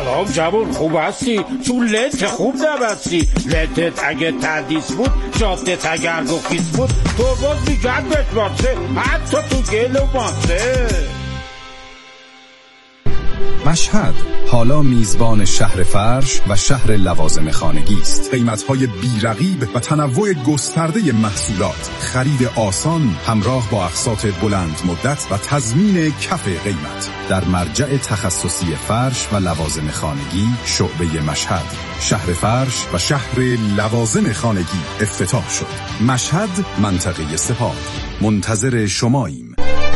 سلام جوون، خوب هستی؟ چون لنت خوب نبستی. لنتت اگه تردیس بود، جادت اگر گفیس بود، تو باز میگرد بشمارسه حتی تو گل و ماسه. مشهد حالا میزبان شهر فرش و شهر لوازم خانگی است. قیمت‌های بی‌رقیب و تنوع گسترده محصولات، خرید آسان همراه با اقساط بلند مدت و تضمین کف قیمت. در مرجع تخصصی فرش و لوازم خانگی شعبه مشهد، شهر فرش و شهر لوازم خانگی افتتاح شد. مشهد، منطقه سپاه. منتظر شماییم.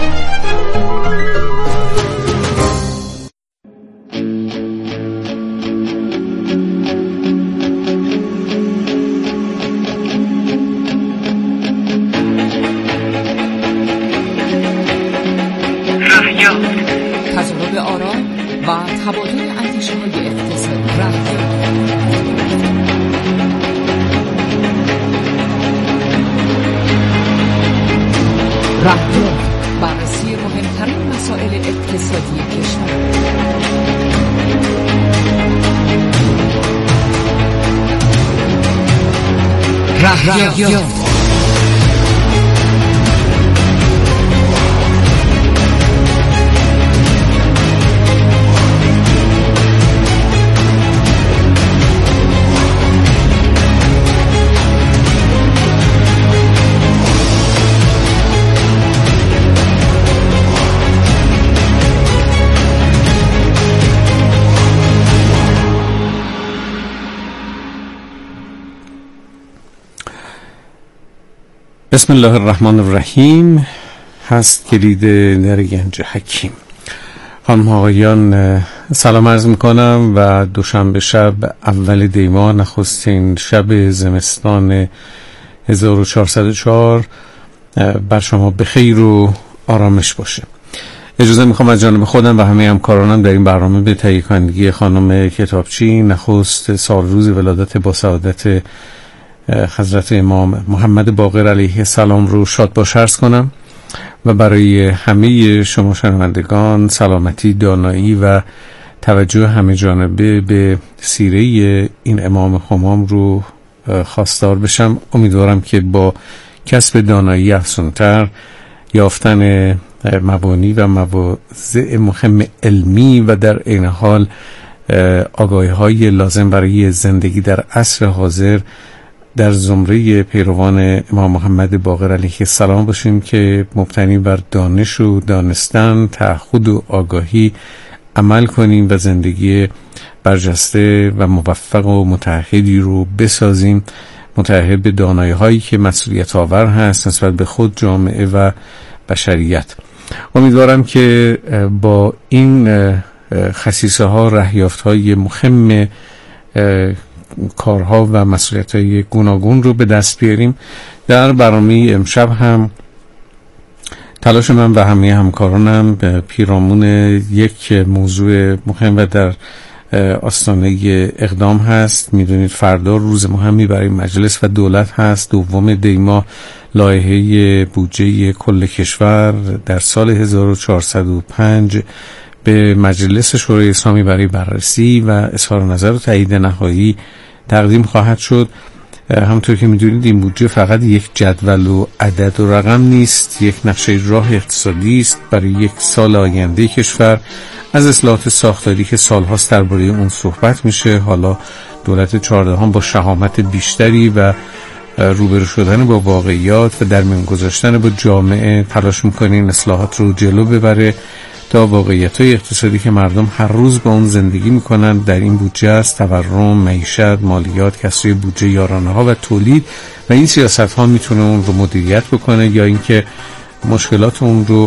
تضارب آرا و تبادل اندیشه‌های اقتصادی. رهیافت، بررسی مهمترین مسائل اقتصادی کشور. رهیافت. بسم الله الرحمن الرحیم. هست کلید در گنج حکیم. خانم آقایان، سلام عرض میکنم و دوشنبه شب اول دی ماه، نخستین شب زمستان 1404 بر شما بخیر و آرامش باشه. اجازه میخوام از جانب خودم و همه همکارانم در این برنامه به تهیه کنندگی خانم کتابچی، نخست سال روز ولادت با سعادت حضرت امام محمد باقر علیه السلام رو شاد باش عرض کنم و برای همه شما شنوندگان سلامتی، دانایی و توجه همه جانبه به سیره این امام خمام رو خواستار بشم. امیدوارم که با کسب دانایی افزونتر، یافتن مبانی و مواضع مهم علمی و در عین حال آگاهی‌های لازم برای زندگی در عصر حاضر در زمره پیروان امام محمد باقر علیه السلام باشیم که مبتنی بر دانش و دانستن، تعهد و آگاهی عمل کنیم و زندگی برجسته و موفق و متعهدی رو بسازیم، متعهد به دانایی هایی که مسئولیت آور هست نسبت به خود، جامعه و بشریت. امیدوارم که با این خصیصه ها، رهیافت های مهم کارها و مسئولیت‌های گوناگون رو به دست بیاریم. در برنامه امشب هم تلاش من و همه همکارانم به پیرامون یک موضوع مهم و در آستانه اقدام هست. میدونید فردا روز مهمی برای مجلس و دولت هست. 2 دی ماه لایحه بودجه کل کشور در سال 1405 به مجلس شورای اسلامی برای بررسی و اظهار نظر و تایید نهایی تقدیم خواهد شد. همونطور که میدونید این بودجه فقط یک جدول و عدد و رقم نیست، یک نقشه راه اقتصادی است برای یک سال آینده کشور. از اصلاحات ساختاری که سالهاست درباره اون صحبت میشه، حالا دولت 14 با شهامت بیشتری و روبرو شدن با واقعیات و در میان گذاشتن با جامعه تلاش میکنه این اصلاحات رو جلو ببره تا واقعیت‌های اقتصادی که مردم هر روز با اون زندگی میکنن در این بودجه است: تورم، معیشت، مالیات، کسری بودجه، یارانه‌ها و تولید. و این سیاست‌ها میتونه اون رو مدیریت بکنه یا اینکه مشکلات اون رو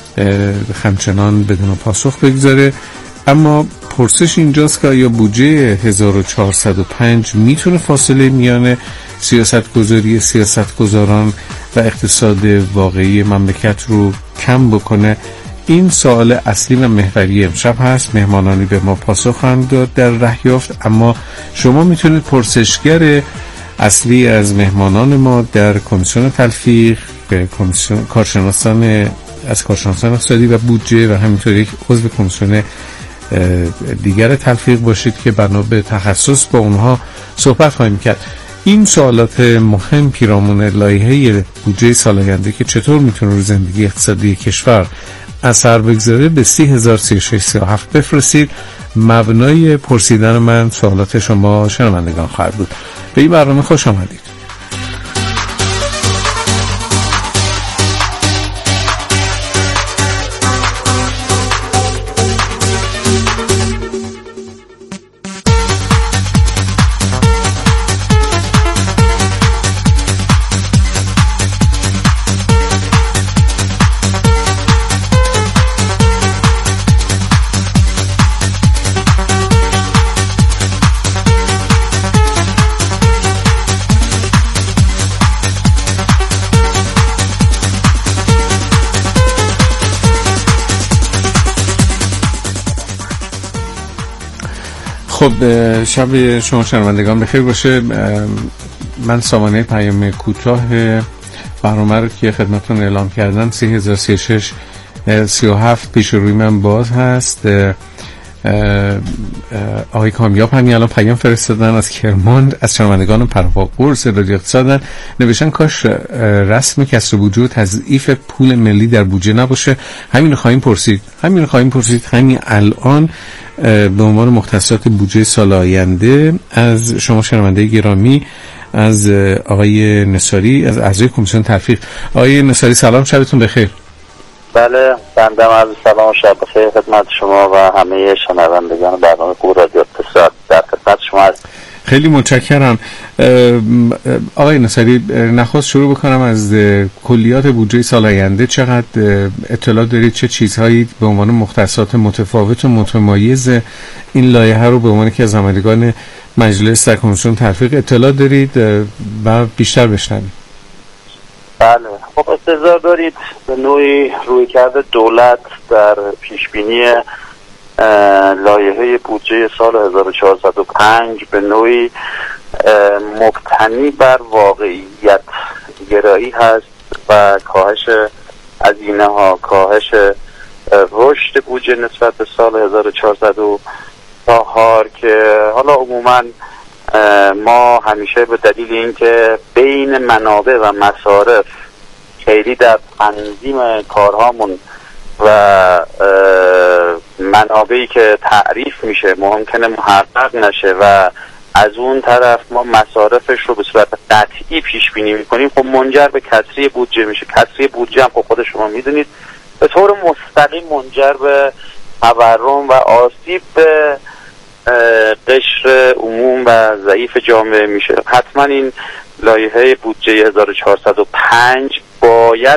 همچنان بدون پاسخ بگذاره. اما پرسش اینجاست که آیا بودجه 1405 میتونه فاصله میان سیاستگذاری سیاستگزاران و اقتصاد واقعی مملکت رو کم بکنه؟ این سوال اصلی و محوری امشب هست. مهمانانی به ما پاسخ خواهند داد در رهیافت، اما شما میتونید پرسشگر اصلی از مهمانان ما در کمیسیون تلفیق، به کارشناسان اقتصادی و بودجه و همینطور یک عضو کمیسیون دیگر تلفیق باشید که بنا به تخصص با اونها صحبت خواهیم کرد. این سوالات مهم پیرامون لایحه بودجه سال آینده که چطور میتونه رو زندگی اقتصادی کشور اثر بگذاره به 303637 بفرستید. مبنای پرسیدن من سوالات شما شنوندگان خواهد بود. به این برنامه خوش آمدید. خب شب شما شنوندگان بخیر باشه. من سامانه پیام کوتاه برنامه رو که خدمتتون اعلام کردم 303637 پیش روی من باز هست. آقای کامیاب همین الان پیام فرستادن از کرمان، از شنوندگان پرواقرس رادیو اقتصادن، نوشتن کاش رسم کسر بودجه تضعیف پول ملی در بودجه نباشه. همین خواهیم پرسید همین الان به عنوان مختصات بودجه سال آینده از شما شنونده گرامی، از آقای نصاری، از اعضای کمیسیون تلفیق. آقای نصاری سلام، شبتون بخیر. بله، بنده عرض سلام و شب بخیر خدمت شما و همه شنوندگان برنامه خوب رادیو اقتصاد. در خدمت شما هستم. خیلی متشکرم. آقای نصاری، نخست شروع بکنم از کلیات بودجه سال آینده. چقدر اطلاع دارید؟ چه چیزهایی به عنوان مختصات متفاوت و متمایز این لایحه رو به عنوان که از نمایندگان مجلس در کمیسیون تلفیق اطلاع دارید و بیشتر بشنوید؟ بله، خب انتظار دارید به نوعی رویکرد دولت در پیشبینی لایحه بودجه سال 1405 به نوعی مبتنی بر واقعیت گرایی هست و کاهش هزینه ها، کاهش رشد بودجه نسبت به سال 1404 که حالا عموما ما همیشه به دلیل اینکه بین منابع و مصارف خیلی در تنظیم کارهامون و منابعی که تعریف میشه ممکنه محقق نشه و از اون طرف ما مصارفش رو به صورت قطعی پیش بینی میکنیم، خب منجر به کسری بودجه میشه. کسری بودجه هم خب خود شما میدونید به طور مستقیم منجر به تورم و آسیب به قشر عموم و ضعیف جامعه میشه. حتما این لایحه بودجه 1405 باید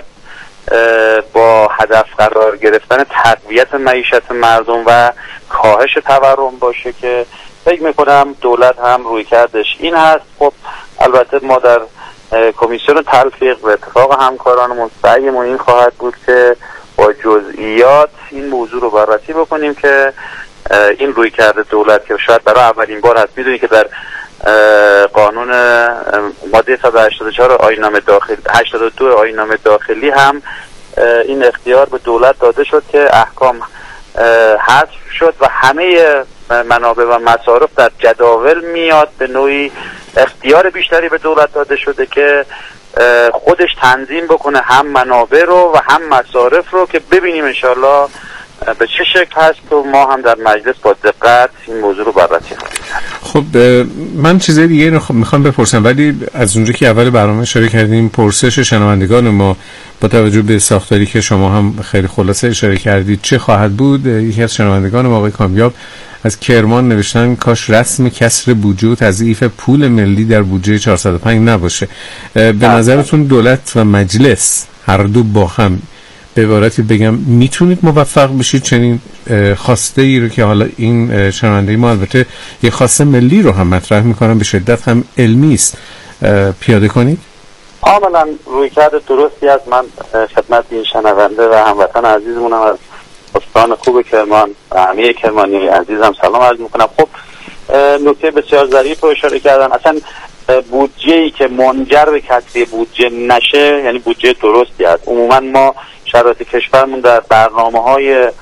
با هدف قرار گرفتن تقویت معیشت مردم و کاهش تورم باشه که فکر میکنم دولت هم روی کردش این هست. خب البته ما در کمیسیون تلفیق به اتفاق همکارانمون سعیمون این خواهد بود که با جزئیات این موضوع رو بررسی بکنیم که این روی کرده دولت که شاید برای اولین بار هست. میدونی که در قانون ماده 184 آیین داخلی 82 آیین داخلی هم این اختیار به دولت داده شد که احکام حذف شد و همه منابع و مصارف در جداول میاد. به نوعی اختیار بیشتری به دولت داده شده که خودش تنظیم بکنه هم منابع رو و هم مصارف رو که ببینیم انشالله به چه شکل هست و ما هم در مجلس با دقت این موضوع رو بررسی کنیم. خب من چیزای دیگه رو میخوام بپرسم، ولی از اونجا که اول برنامه اشاره کردیم پرسش شنوندگان ما با توجه به ساختاری که شما هم خیلی خلاصه اشاره کردید چه خواهد بود، یکی از شنوندگان ما آقای کامیاب از کرمان نوشتن کاش رسم کسر بودجه و تضعیف پول ملی در بودجه 405 نباشه. به نظرتون دولت و مجلس هر دو با هم به عبارتی بگم میتونید موفق بشید چنین خواسته ای رو که حالا این شنونده ما البته یه خواسته ملی رو هم مطرح میکنن به شدت هم علمی است پیاده کنید؟ کاملا رویکرد درستی است. من خدمت این شنونده و هموطن عزیزمونم از استان خوب کرمان و همه کرمانی عزیزم سلام عرض میکنم. خب نکته بسیار ظریف رو اشاره کردن. اصلا بودجه‌ای که منجر به کسری بودجه نشه یعنی بودجه درستی است. عموما ما شرایط کشورمون در برنامه‌های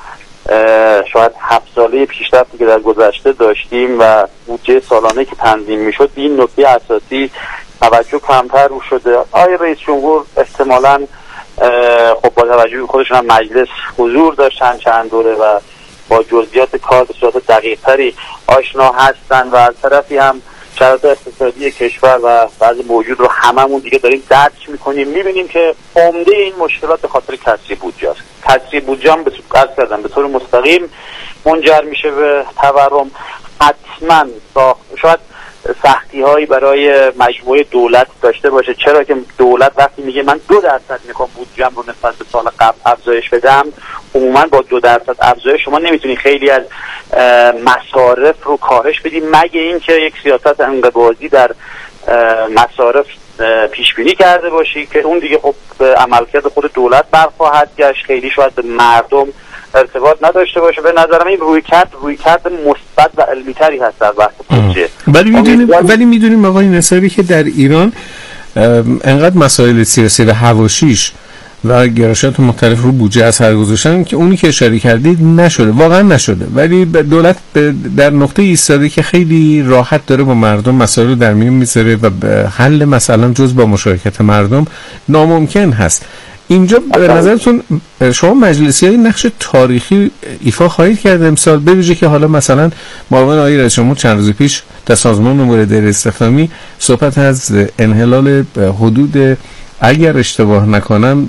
شاید 7 ساله پیشرفتی که در گذشته داشتیم و بودجه سالانه که تنظیم میشد به این نکته اساسی توجه کمتر رو شده. آقای رئیس جمهور احتمالاً خب با توجه به خودشون هم مجلس حضور داشتن چند دوره و با جزئیات کار به صورت دقیق‌تری آشنا هستن و از طرفی هم شرایط اقتصادی کشور و بعضی موجود رو هممون دیگه داریم درک میکنیم. میبینیم که عمده این مشکلات به خاطر کسری بودجه است. کسری بودجه هم به طور مستقیم منجر میشه به تورم. حتما شاید سختی هایی برای مجموعه دولت داشته باشه، چرا که دولت وقتی میگه من 2% میخوام بودجه‌ام رو نسبت به سال قبل افزایش بدم، عموما با 2% افزایش شما نمیتونی خیلی از مصارف رو کاهش بدی، مگه اینکه یک سیاست انقباضی در مصارف پیش بینی کرده باشی که اون دیگه خب عملکرد خود دولت برخواهد گشت، خیلی شاید به مردم ارتباط نداشته باشه. به نظرم این رویکرد مثبت و علمی تری هست در بحث بودجه. ولی میدونیم آقای نصاری که در ایران انقدر مسائل سیاسی و حواشیش و گرایشات مختلف رو بودجه اثر گذاشتن که اونی که اشاره کردید نشده، واقعا نشده، ولی دولت در نقطه ایستاده که خیلی راحت داره با مردم مسائل رو در میون میذاره و حل مثلا جز با مشارکت مردم ناممکن هست. اینجا به نظرتون شما مجلسی های نقش تاریخی ایفا خواهید کرد امسال، به ویژه که حالا مثلا معاون آقای رئیس جمهور چند روز پیش در سازمان امور غیر استخدامی صحبت از انحلال حدود، اگر اشتباه نکنم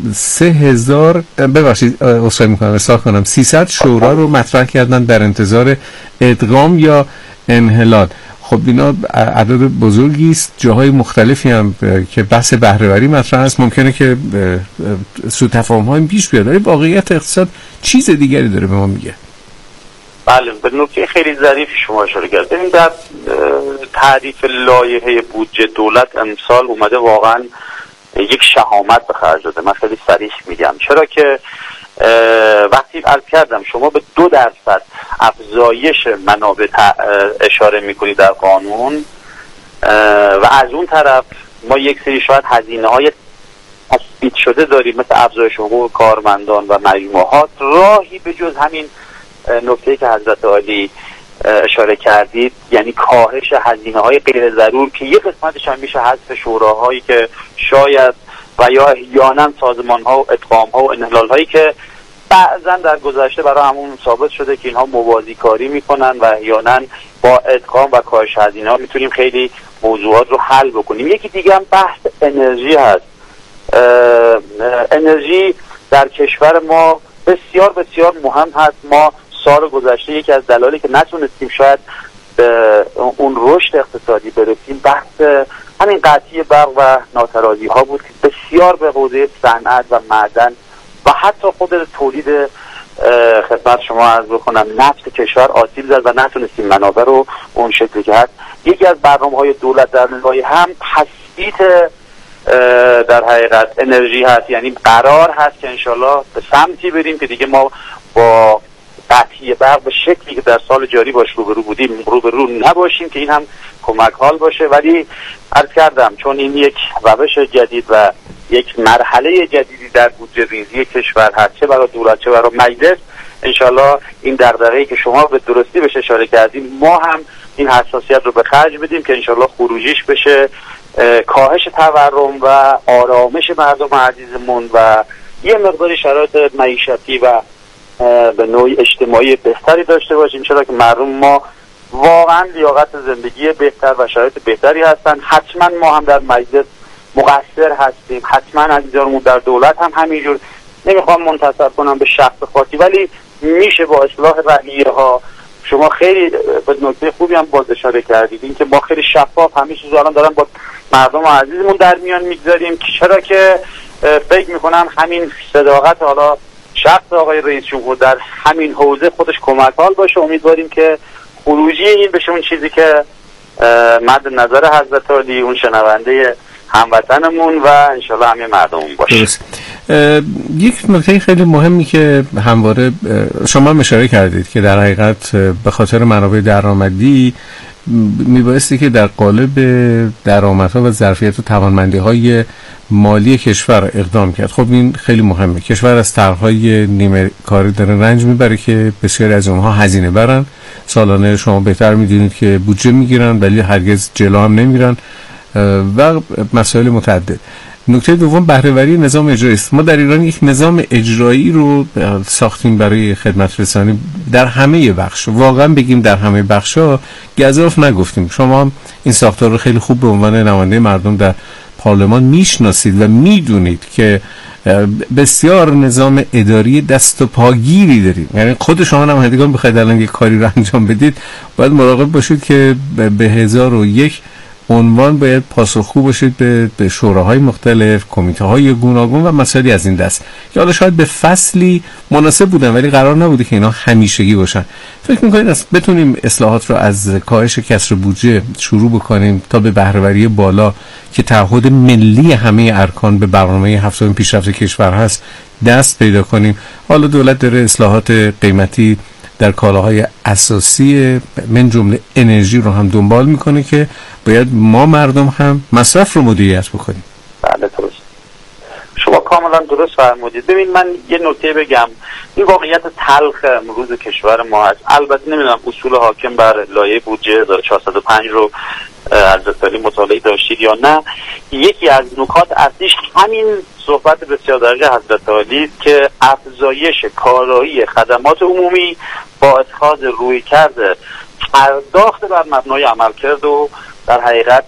300 شورا رو مطرح کردن در انتظار ادغام یا انحلال. خب اینا عدد بزرگی است، جاهای مختلفی هم که بحث بهره‌وری مطرح است، ممکنه که سوء تفاهم‌ها پیش بیاد، ولی واقعیت اقتصاد چیز دیگری داره به ما میگه. بله، به نکته خیلی ظریفی شما اشاره کردید. در تعریف لایحه بودجه دولت امسال اومده واقعا یک شهامت به خرج داده. من خیلی صریح میگم، چرا که وقتی عرض کردم شما به 2% افزایش منابع اشاره میکنید در قانون و از اون طرف ما یک سری شاید هزینه‌های تثبیت شده داریم مثل افزایش حقوق کارمندان و مجموعات، راهی به جز همین نکته که حضرت عالی اشاره کردید، یعنی کاهش هزینه‌های غیر ضرور که یک قسمتش هم میشه حذف شوراهایی که شاید و یا احیانا سازمان‌ها و ادغام‌ها و انحلال‌هایی که بعضا در گذشته برای همون ثابت شده که اینها موازی کاری میکنن و احیانا با ادغام و کاهش هزینه‌ها میتونیم خیلی موضوعات رو حل بکنیم. یکی دیگه هم بحث انرژی هست. انرژی در کشور ما بسیار بسیار مهم هست. ما سال گذشته یکی از دلایلی که نتونستیم شاید اون رشد اقتصادی برسیم بحث همین قطعی برق و ناترازی ها بود که بسیار به حوزه صنعت و معدن و حتی خود تولید خدمت شما عرض بکنم نفت کشور آسیب زد و نتونستیم منابع رو اون شکلی که هست. یکی از برنامه‌های دولت در لایحه هم تثبیت در حقیقت انرژی هست، یعنی قرار هست که انشالله به سمتی بریم که دیگه ما با قطعی برق به شکلی که در سال جاری باش روبرو نباشیم که این هم کمک حال باشه. ولی عرض کردم چون این یک روش جدید و یک مرحله جدیدی در بودجه ریزی کشور هست، چه برای دولت چه برای مجلس، انشالله این دغدغه‌ای که شما به درستی بهش اشاره کردیم ما هم این حساسیت رو به خرج بدیم که انشالله خروجیش بشه کاهش تورم و آرامش مردم عزیزمون و یه مقداری شرایط معیشتی و به نوعی اجتماعی بهتری داشته باشیم، چرا که مردم ما واقعا لیاقت زندگی بهتر و شرایط بهتری هستن. حتما ما هم در مجلس مقصر هستیم، حتما عزیزانمون در دولت هم همینجور. نمیخوام منتصب کنم به شخص خاصی، ولی میشه با اصلاح رویه ها. شما خیلی به نکته خوبی هم باز اشاره کردید، این که ما خیلی شفاف همه چیز الان دارن با مردم عزیزمون در میان میگذاریم، چرا که فکر میکنم همین صداقت حالا شخص آقای رئیس جمهور در همین حوزه خودش کمک حال باشه. امیدواریم که خروجی این بشه اون چیزی که مد نظر حضرت عالی، اون شنونده هموطنمون و انشالله همه مردمون باشه. یک نکته خیلی مهمی که همواره شما اشاره کردید که در حقیقت به خاطر منابع درآمدی میبایستی که در قالب درآمدها و ظرفیت و توانمندی‌های مالی کشور اقدام کرد. خب این خیلی مهمه. کشور از طرح‌های نیمه کاری داره رنج میبره که بسیاری از اونها هزینه برن. سالانه شما بهتر میدونید که بودجه میگیرن ولی هرگز جلو هم نمیرن و مسائل متعدد. نکته دوم بهره‌وری نظام اجرایی است. ما در ایران یک نظام اجرایی رو ساختیم برای خدمت رسانی در همه بخش. واقعا بگیم در همه بخش‌ها گزاف نگفتیم. شما هم این ساختار رو خیلی خوب به عنوان نماینده مردم در پارلمان میشناسید و میدونید که بسیار نظام اداری دست و پاگیری داریم. یعنی خود شما نمایندگان بخواید الان یک کاری رو انجام بدید باید مراقب باشید که به 1001 عنوان باید پاسخگو باشید به شوراهای مختلف، کمیته‌های گوناگون و مسائلی از این دست که حالا شاید به فصلی مناسب بودن ولی قرار نبوده که اینا همیشگی باشن. فکر می‌کنید بتونیم اصلاحات رو از کاهش کسر بودجه شروع بکنیم تا به بهره‌وری بالا که تعهد ملی همه ارکان به برنامه 7 پیشرفت کشور هست دست پیدا کنیم. حالا دولت داره اصلاحات قیمتی در کالاهای اساسی من جمله انرژی رو هم دنبال میکنه که باید ما مردم هم مصرف رو مدیریت بکنیم. بله درست. شما کاملا درست فرمودید. ببین من یه نکته بگم، این واقعیت تلخ امروز کشور ما هست. البته نمیدونم اصول حاکم بر لایحه بودجه 1405 رو حضرت علی مطالعه داشتید یا نه. یکی از نکات اصلیش همین صحبت بسیار دقیق حضرت علی است که افزایش کارایی خدمات عمومی با اتخاذ رویکرد پرداخت بر مبنای عملکرد و در حقیقت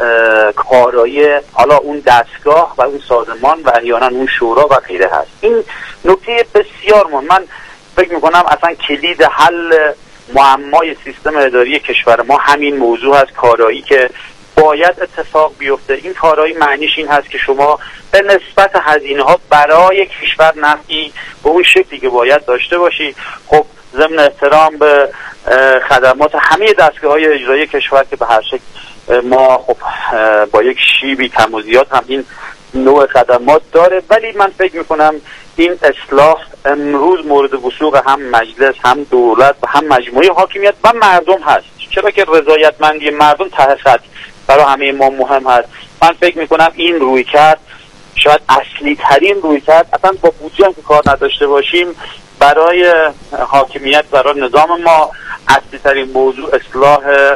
کارایی حالا اون دستگاه و اون سازمان و احیانا اون شورا و غیره هست. این نکته بسیار مهم. من فکر میکنم اصلا کلید حل معمای سیستم اداری کشور ما همین موضوع هست، کارایی که باید اتفاق بیفته. این کارایی معنیش این هست که شما به نسبت هزینه ها برای کشور نفعی به اون شکلی که باید داشته باشی. خب ضمن احترام به خدمات همه دستگاه‌های اجرایی کشور که به هر شکل ما خب با یک شیبی کم و زیاد هم این نوع خدمات داره، ولی من فکر میکنم این اصلاح امروز مورد وثوق هم مجلس، هم دولت و هم مجموعه حاکمیت و مردم هست. چرا که رضایتمندی مردم ته خط برای همه ما مهم هست. من فکر میکنم این رویکرد شاید اصلی ترین رویکرد، اصلا با بودجه هم که کار نداشته باشیم، برای حاکمیت، برای نظام ما اصلی ترین موضوع اصلاح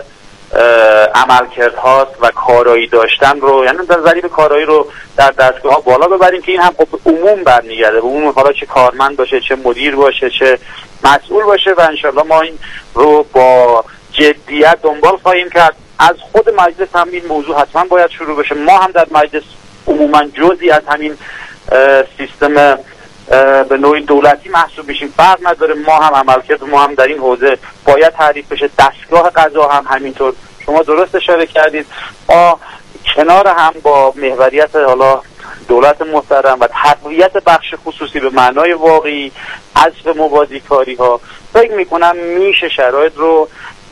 عملکرد هاست و کارایی داشتن رو، یعنی در ضریب کارایی رو در دستگاه ها بالا ببریم که این هم عموم برمیگرده، عموم، حالا چه کارمند باشه، چه مدیر باشه، چه مسئول باشه، و انشالله ما این رو با جدیت دنبال خواهیم کرد. از خود مجلس هم این موضوع حتما باید شروع بشه. ما هم در مجلس عموما جزئی از همین سیستم به نوعی دولتی محسوب میشیم، فرق نداره. ما هم عملکرد ما هم در این حوزه باید تعریف بشه. دستگاه قضا هم همینطور، شما درست اشاره کردید. کنار هم با محوریت حالا دولت محترم و تقویت بخش خصوصی به معنای واقعی، حذف موازی کاری ها، فکر میکنم میشه شرایط رو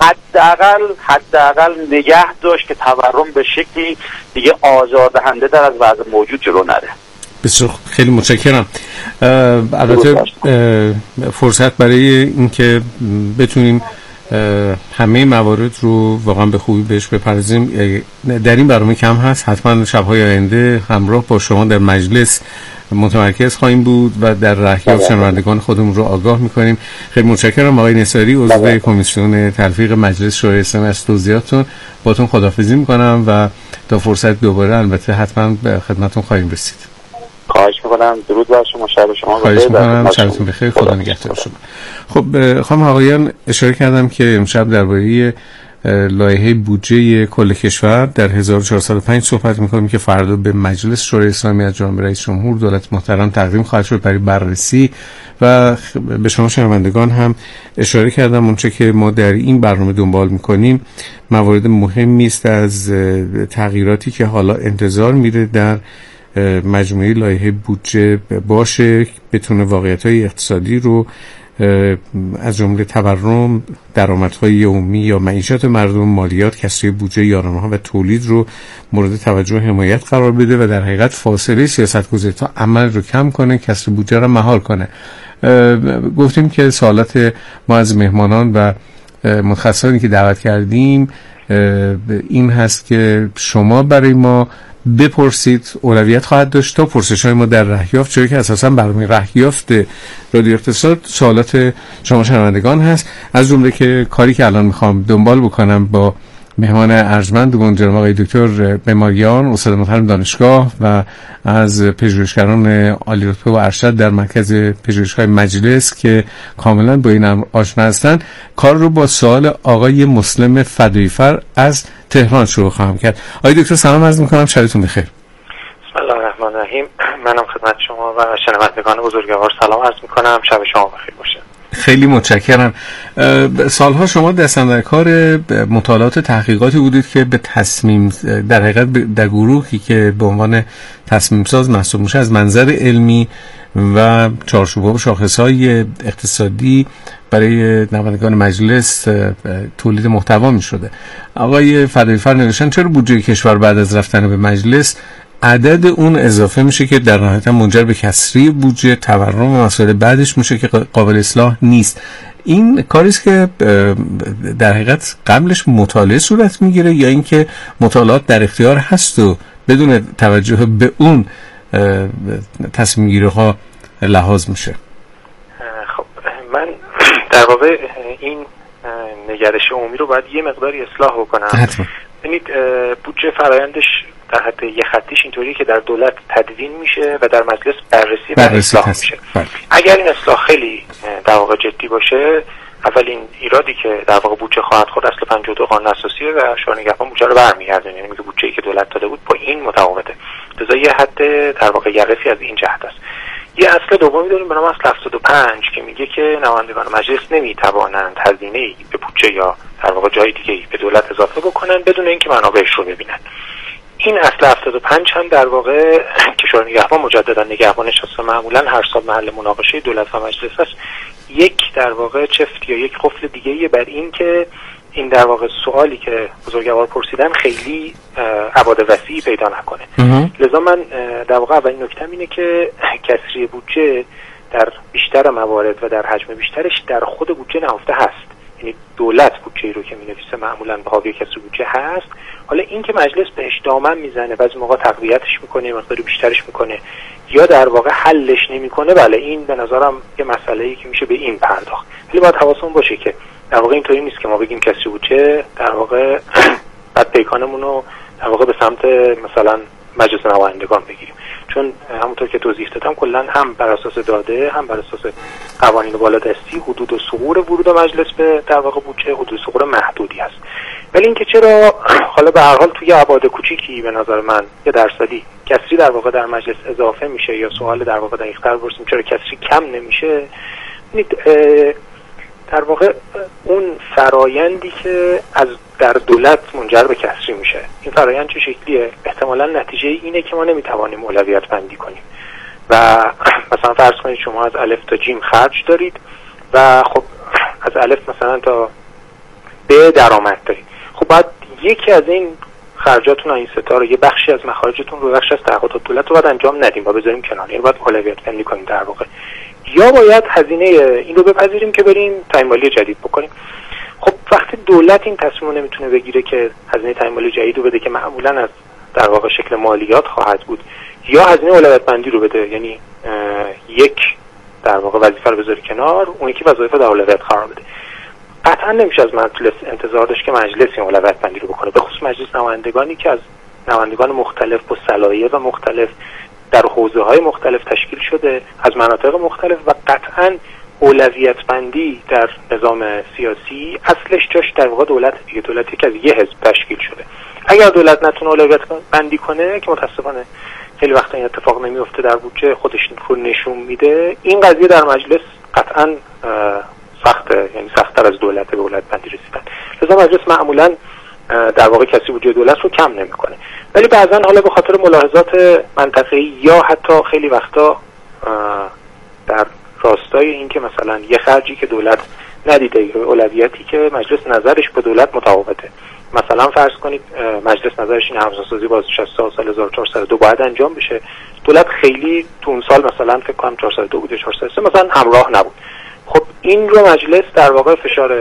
حداقل نگه داشت که تورم به شکلی دیگه آزاردهنده در از وضع موجود جلو نره. بسیار خیلی متشکرم. البته فرصت برای اینکه بتونیم همه موارد رو واقعا به خوبی بهش بپردازیم در این برنامه کم هست. حتما شب‌های آینده همراه با شما در مجلس متمرکز خواهیم بود و در رهیاب شنوندگان خودمون رو آگاه می‌کنیم. خیلی متشکرم آقای نصاری، عضو کمیسیون تلفیق مجلس شورای اسلامی، از توضیحاتتون. باتون خداحافظی می‌کنم و تا فرصت دوباره البته حتما به خدمتتون خواهیم رسید. خواهش می‌کنم. درود بر شما، شب شما بخیر. خواهش می‌کنم، شبتون بخیر، خدا نگهدار شما. خب خانم آقایان، اشاره کردم که امشب درباره لایحه بودجه کل کشور در 1405 صحبت می‌کنیم که فردا به مجلس شورای اسلامی از جانب رئیس جمهور دولت محترم تقدیم خواهد شد برای بررسی. و به شما شنوندگان هم اشاره کردم اونچه که ما در این برنامه دنبال می‌کنیم موارد مهمی است از تغییراتی که حالا انتظار میره در مجموعه لایحه بودجه باشه، بتونه واقعیت‌های اقتصادی رو از جمله تورم، درآمدهای یومی یا معیشت مردم، مالیات، کسری بودجه، یارانه‌ها و تولید رو مورد توجه و حمایت قرار بده و در حقیقت فاصله سیاست‌گذاری تا عمل رو کم کنه، کسری بودجه رو مهار کنه. گفتیم که سوالات ما از مهمانان و متخصصانی که دعوت کردیم این هست که شما برای ما بپرسید، اولویت خواهد داشت تا پرسش‌های ما در رهیافت، چون که اساساً برنامه رهیافت رادیو اقتصاد سوالات شما شنوندگان هست، از جمله که کاری که الان میخوام دنبال بکنم با مهمان ارجمند جناب آقای دکتر معماریان، استاد محترم دانشگاه و از پژوهشگران عالی رتبه و ارشد در مرکز پژوهش‌های مجلس که کاملا با این امر آشنا هستند، کار رو با سوال آقای مسلم فدایی‌فر از تهران شروع خواهم کرد. آقای دکتر سلام عرض می‌کنم، شبتون بخیر. بسم الله الرحمن الرحیم. منم خدمت شما و شنوندگان بزرگوار سلام عرض می‌کنم. شب شما بخیر باشه. خیلی متشکرم. سالها شما دست‌اندرکار مطالعات تحقیقاتی بودید که به تصمیم در حقیقت در گروهی که به عنوان تصمیم ساز محسوب میشه از منظر علمی و چارچوب‌ها و شاخص‌های اقتصادی برای نمایندگان مجلس تولید محتوا می‌شده. آقای فدایی‌فر نوشتن چرا بودجه کشور بعد از رفتن به مجلس عدد اون اضافه میشه که در نهایت منجر به کسری بودجه، تورم و مسائل بعدش میشه که قابل اصلاح نیست. این کاری است که در حقیقت قبلش مطالعه صورت میگیره یا اینکه مطالعات در اختیار هست و بدون توجه به اون تصمیم گیری ها لحاظ میشه؟ خب من در واقع این نگرش عمومی رو باید یه مقداری اصلاح بکنم. ببینید بودجه فرآیندش در حد یه خطیش اینطوریه که در دولت تدوین میشه و در مجلس بررسی و اصلاح میشه. اگر این اصلاح خیلی در واقع جدی باشه، اولین ایرادی که در واقع بودجه خواهد خورد اصل 52 قانون اساسی و شورای نگهبان بودجه رو برمیگردونه، یعنی میگه بودجه‌ای که دولت داده بود با این متفاوته. لذا یه حد در واقع یقفی از این جهت است. یه اصل دومی داریم به نام اصل 75 که میگه که نمایندگان مجلس نمیتوانند هزینه‌ای به بودجه یا در واقع جای دیگه‌ای به دولت اضافه بکنن بدون اینکه منابعش رو ببینن. این اصل 75 هم در واقع که شورای نگهبان مجددا نگهبانش هست و معمولا هر سال محل مناقشه دولت و مجلس است، یک در واقع چفت یا یک قفل دیگه‌ای بر این که این در واقع سوالی که بزرگوار پرسیدن خیلی ابعاد وسیعی پیدا نکنه. لذا من در واقع اولین نکته‌م اینه که کسری بودجه در بیشتر موارد و در حجم بیشترش در خود بودجه نهفته هست. یعنی دولت بودجه‌ای رو که می‌نویسه معمولاً به حاوی کسری بودجه هست. حالا این که مجلس بهش دامن میزنه، بعضی موقع تقویتش میکنه، مقداری بیشترش میکنه یا در واقع حلش نمیکنه، بله این به نظرم یه مسئله‌ای که میشه به این پرداخت. ولی باید حواسمون باشه که در واقع اینطوری نیست که ما بگیم کسری بودجه در واقع بعد پیکانمون رو در واقع به سمت مثلا مجلس نمایندگان بگیریم، چون همونطور که توضیح دادم کلا هم بر اساس داده هم بر اساس قوانین بالادستی حدود و ثغور ورود مجلس به در واقع بودجه حدود ثغور محدودی هست. ولی اینکه چرا حالا به هر حال توی ابعاد کوچیکی به نظر من یه درصدی کسری در واقع در مجلس اضافه میشه یا سوال در واقع دقیق‌تر بپرسیم چرا کسری کم نمیشه، در واقع اون فرایندی که از در دولت منجر به کسری میشه، این فرایند چه شکلیه؟ احتمالاً نتیجه اینه که ما نمیتوانیم اولویت بندی کنیم و مثلا فرض کنید شما از الف تا جیم خرج دارید و خب از الف مثلا تا ب درآمد دارید. خب بعد یکی از این خرجاتون این ستا رو، یه بخشی از مخارجتون رو، بخشی از تعهدات دولت رو باید انجام ندیم و بذاریم کنار، یعنی باید اولویت بندی کنیم در واقع، یا باید هزینه این رو بپذیریم که بریم تامین مالی جدید بکنیم. خب وقتی دولت این تصمیم رو نمیتونه بگیره که هزینه تامین مالی جدید رو بده که معمولا از در واقع شکل مالیات خواهد بود، یا هزینه اولویت بندی رو بده، یعنی یک در واقع وظیفه رو بذاره کنار، اون یکی وظایف در اولویت قرار بده، قطعا نمیشه از مجلس انتظار داشت که مجلس این اولویت بندی رو بکنه، به خصوص مجلس نمایندگانی که از نمایندگان مختلف با صلاحیت و مختلف در حوزه‌های مختلف تشکیل شده از مناطق مختلف و قطعا اولویت بندی در نظام سیاسی اصلش جاش در واقع دولت دیگه، دولتی که از یه حزب تشکیل شده. اگر دولت نتونه اولویت بندی کنه که متاسفانه خیلی وقتا این اتفاق نمیفته، در بودجه خودش رو نشون میده، این قضیه در مجلس قطعا سخته، یعنی سخت‌تر از دولت به اولویت بندی رسیدن. لذا مجلس معمولا در واقع کسی بودجه دولت رو کم نمیکنه، ولی بعضا حالا به خاطر ملاحظات منطقه‌ای یا حتی خیلی وقتا در راستای این که مثلا یه خرجی که دولت ندیده یا اولویتی که مجلس نظرش به دولت متفاوته، مثلا فرض کنید مجلس نظرش این همسانسازی بازنشسته سال 1402 باید انجام بشه، دولت خیلی تو اون سال مثلا فکر کنم 402 بود یا 403 مثلا همراه نبود. خب این رو مجلس در واقع فشار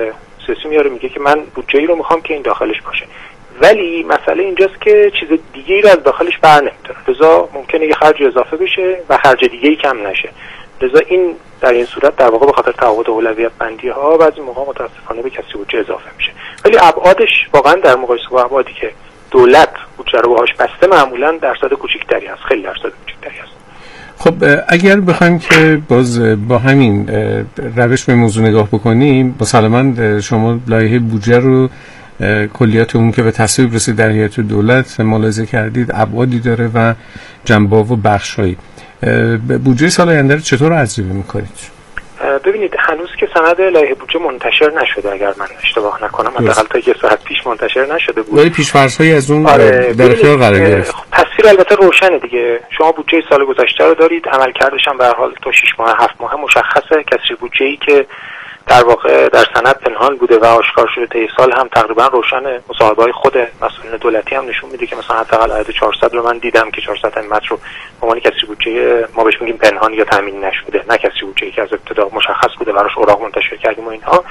سیاسی میاره میگه که من بودجه‌ای رو میخوام که این داخلش باشه، ولی مسئله اینجاست که چیز دیگه‌ای رو از داخلش بر نمی‌داره، لذا ممکنه یه خرج اضافه بشه و خرج دیگه‌ای کم نشه. لذا این در این صورت در واقع به خاطر تعهد اولویت بندی ها بعضی موقع متاسفانه به کسی بودجه اضافه میشه، ولی ابعادش واقعا در مقایسه با ابعادی که دولت بودجه رو باهاش بسته معمولا درصد کوچیک‌تری هست، خیلی درصد کوچیک‌تری هست. خب اگر بخوایم که باز با همین روش به موضوع نگاه بکنیم، مسلماً شما لایحه بودجه رو کلیات اون که به تصویب رسید در هیئت دولت ملاحظه کردید، ابعادی داره و جنبه‌ها و بخش‌هایی. بودجه سال آینده رو چطور ارزیابی می‌کنید؟ ببینید هنوز که سند لایحه بودجه منتشر نشده، اگر من اشتباه نکنم حداقل تا یک ساعت پیش منتشر نشده بود، ولی پیش‌فرض‌هایی از اون در اختیار قرار گرفت. تصویر البته روشنه دیگه. شما بودجه سال گذشته رو دارید، عملکردش هم به هر حال تا 6 ماه 7 ماه مشخصه. کسری بودجه‌ای که در واقع در سند پنهان بوده و آشکار شده طی سال هم تقریبا روشنه. مصاحبه‌های خود مسئولین دولتی هم نشون میده که مثلا حداقل عدد 400 رو من دیدم که 400 همت رو به عنوان کسری بودجه ما بهش میگیم پنهان یا تامین نشده، نه کسری بودجه‌ای که از ابتدا مشخص بوده براش اوراق منتشر کردیم و اینها.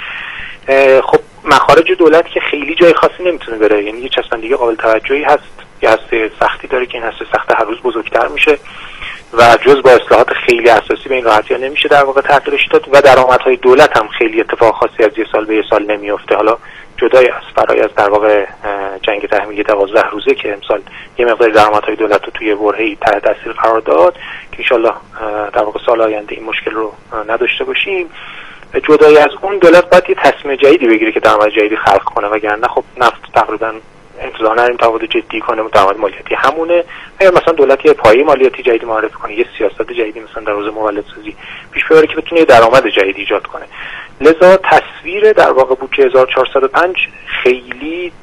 خب مخارج دولت که خیلی جای خاصی نمیتونه بره، یعنی یه چسبندگی قابل توجهی هست، یه هسته سختی داره که این هسته سخت هر روز بزرگتر میشه و جز با اصلاحات خیلی اساسی به این راحتی ها نمیشه در واقع تغییرش داد و درآمدهای دولت هم خیلی اتفاق خاصی از یه سال به یه سال نمیفته. حالا جدای از برای از در واقع جنگ تحمیلی 12 روزه که امسال یه مقدار درآمدهای دولت رو توی برهه‌ای تحت تاثیر قرار داد که ان شاءالله در واقع سال آینده این مشکل رو نداشته باشیم. جدای از اون دولت باید یه تصمیم جدیدی بگیره که درآمد جدیدی خلق کنه، وگرنه خب نفت تقریبا انتظار نداریم تعهد جدی کنه، درآمد مالیاتی همونه. اگر مثلا دولت یه پایه مالیاتی جدیدی معرفی کنه، یه سیاست جدیدی مثلا در حوزه مولدسازی پیش ببره که بتونه درآمد جدیدی ایجاد کنه. لذا تصویر در واقع بودجه 1405 خیلی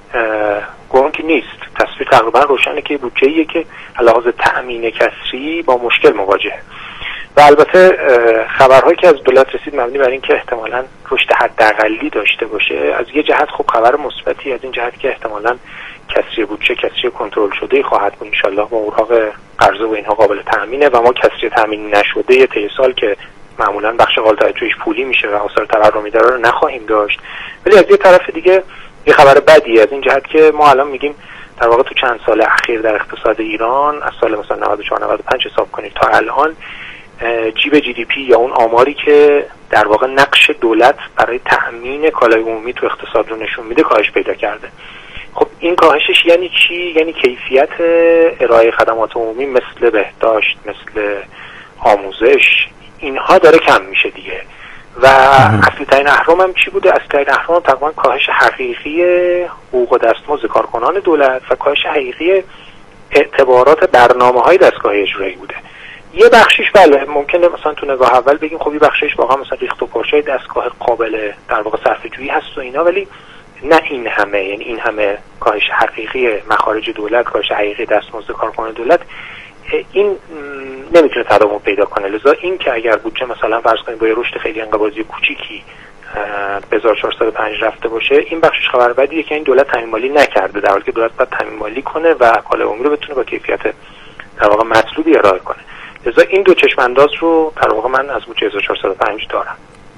گنگ نیست. تصویر تقریبا روشنه که بودجه‌ایه که علاوه تأمین کسری با مشکل مواجهه. و البته خبرهایی که از دولت رسید مبنی بر این که احتمالاً رشد حداقلی داشته باشه. از یه جهت خب خبر مثبتی، از این جهت که احتمالاً کسری بودجه کسری کنترل شده خواهد بود ان شاءالله با اوراق قرضه و اینها قابل تأمینه و ما کسری تأمین نشده طی سال که معمولاً بخش قابل توجهش پولی میشه و آثار تورمی داره رو نخواهیم داشت. ولی از یه طرف دیگه یه خبر بدی از این جهت که ما الان میگیم در واقع تو چند سال اخیر در اقتصاد ایران از سال مثلا 94 95 حساب کنید تا الان جیب جی دی پی یا اون آماری که در واقع نقش دولت برای تأمین کالای عمومی تو اقتصاد رو نشون میده کاهش پیدا کرده. خب این کاهشش یعنی چی؟ یعنی کیفیت ارائه خدمات عمومی مثل بهداشت، مثل آموزش، اینها داره کم میشه دیگه. و اصلی ترین اهرام هم چی بوده؟ اصلی ترین اهرام تقریبا کاهش حقیقی حقوق و دستمزد کارکنان دولت و کاهش حقیقی اعتبارات برنامه‌های دستگاه اجرایی بوده. یه بخشیش بله ممکنه مثلا تو نگاه اول بگیم خب یه بخشیش واقعا مثلا ریخت و پاشای دستگاه قابل در واقع صرفه‌جویی هست و اینا، ولی نه این همه، یعنی این همه کاهش حقیقی مخارج دولت، کاهش حقیقی دستمزد کارکنان دولت این نمیتونه تداوم پیدا کنه. لذا این که اگر بودجه مثلا فرض کنیم با یه رشد خیلی انقباضی کوچیکی به 1405 رفته باشه، این بخشش خبر بدیه که این دولت تامین مالی نکرده، در حالی که دولت باید تامین مالی کنه و کالای عمومی رو بتونه با کیفیت در واقع مطلوبی ارائه کنه. لذا این دو چشم انداز رو در واقع من از بودجه 1405 دارم.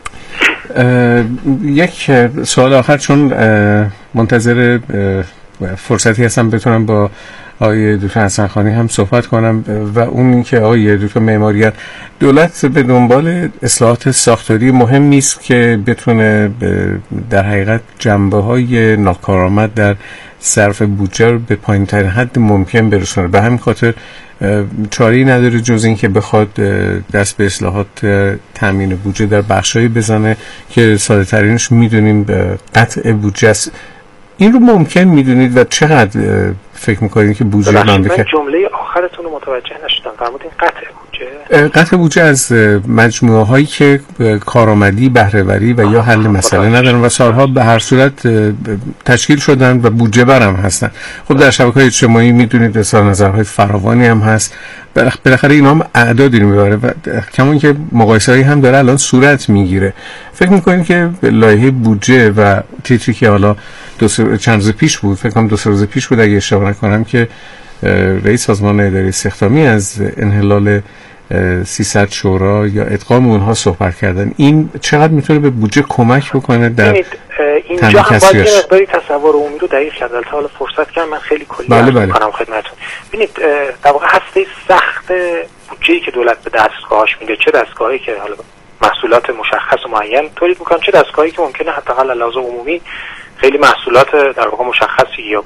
یک سوال آخر، چون منتظر فرصتی هستم بتونم با آقای دکتر حسنخانی هم صحبت کنم و اون این که آقای دکتر معماریت، دولت به دنبال اصلاحات ساختاری مهم نیست که بتونه در حقیقت جنبه‌های ناکارآمد در صرف بودجه رو به پایین‌ترین حد ممکن برسونه. به همین خاطر چاره‌ای نداره جز این که بخواد دست به اصلاحات تامین بودجه در بخشایی بزنه که ساده ترینش میدونیم قطع بودجه است. این رو ممکن میدونید و چقدر فکر میکنید که بودجه مملکت؟ من جمله آخرتون رو متوجه نشدم. فرمودین قطع بودجه؟ قطع بودجه از مجموعه هایی که کارآمدی، بهره‌وری و یا حل مسئله ندارن و سالها به هر صورت تشکیل شدن و بودجه برم هستن. خب در شبکه‌های اجتماعی میدونید اظهار نظرهای فراوانی هم هست. بالاخره اینا هم اعدادی رو میبره و کمان که مقایسه‌ای هم داره الان صورت میگیره. فکر میکنید که لایحه بودجه و تیتری که حالا چند روز پیش بود، فکر کنم 2 روز پیش بود اگه اشتباه نکنم، که رئیس سازمان اداره استخدامی از انحلال 300 شورا یا ادغام اونها صحبت کردن. این چقدر میتونه به بودجه کمک بکنه در اینجا هم باید یه مقداری تصور عمومی رو دقیق کرد. البته حالا فرصت کردم من خیلی کلی عرض کنم خدمتتون. ببینید در واقع هسته سخت بودجه‌ای که دولت به دستگاهاش میده، چه دستگاهی که حالا محصولات مشخص و معین تولید میکنن، چه دستگاهی که ممکنه حداقل لحاظ عمومی خیلی محصولات در واقع مشخصی یا